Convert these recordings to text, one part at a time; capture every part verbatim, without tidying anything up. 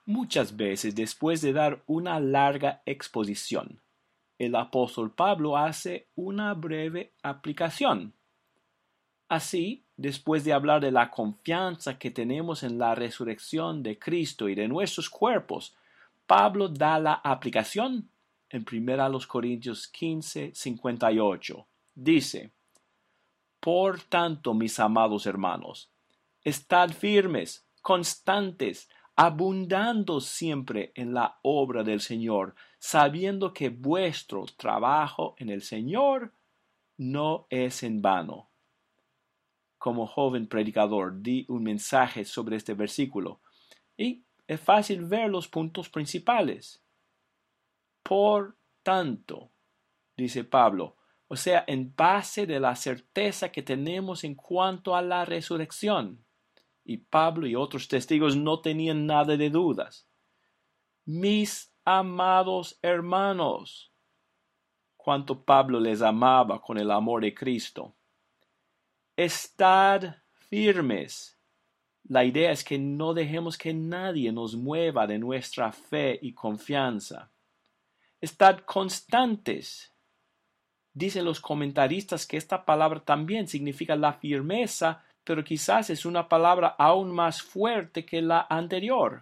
Muchas veces, después de dar una larga exposición, el apóstol Pablo hace una breve aplicación. Así, después de hablar de la confianza que tenemos en la resurrección de Cristo y de nuestros cuerpos, Pablo da la aplicación en primera Corintios quince, cincuenta y ocho. Dice: Por tanto, mis amados hermanos, estad firmes, constantes, abundando siempre en la obra del Señor, sabiendo que vuestro trabajo en el Señor no es en vano. Como joven predicador, di un mensaje sobre este versículo y es fácil ver los puntos principales. Por tanto, dice Pablo, o sea, en base de la certeza que tenemos en cuanto a la resurrección. Y Pablo y otros testigos no tenían nada de dudas. Mis amados hermanos, cuánto Pablo les amaba con el amor de Cristo. Estad firmes. La idea es que no dejemos que nadie nos mueva de nuestra fe y confianza. Estad constantes. Dicen los comentaristas que esta palabra también significa la firmeza, pero quizás es una palabra aún más fuerte que la anterior.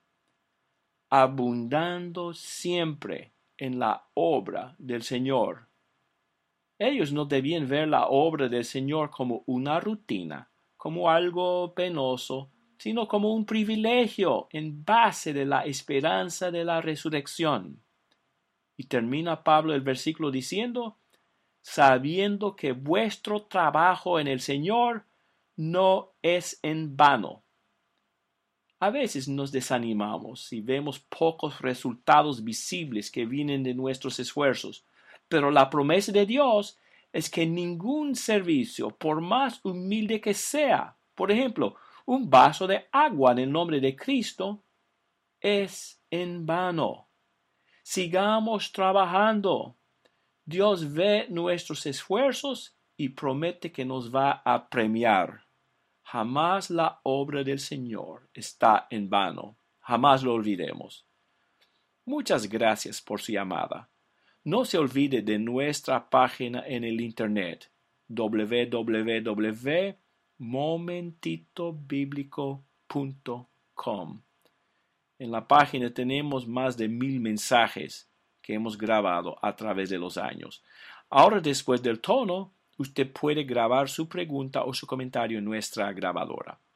Abundando siempre en la obra del Señor. Ellos no debían ver la obra del Señor como una rutina, como algo penoso, sino como un privilegio en base de la esperanza de la resurrección. Y termina Pablo el versículo diciendo: sabiendo que vuestro trabajo en el Señor no es en vano. A veces nos desanimamos y vemos pocos resultados visibles que vienen de nuestros esfuerzos, pero la promesa de Dios es que ningún servicio, por más humilde que sea, por ejemplo, un vaso de agua en el nombre de Cristo, es en vano. Sigamos trabajando. Dios ve nuestros esfuerzos y promete que nos va a premiar. Jamás la obra del Señor está en vano. Jamás lo olvidemos. Muchas gracias por su llamada. No se olvide de nuestra página en el internet doble u doble u doble u punto momentito bíblico punto com. En la página tenemos más de mil mensajes que hemos grabado a través de los años. Ahora, después del tono, usted puede grabar su pregunta o su comentario en nuestra grabadora.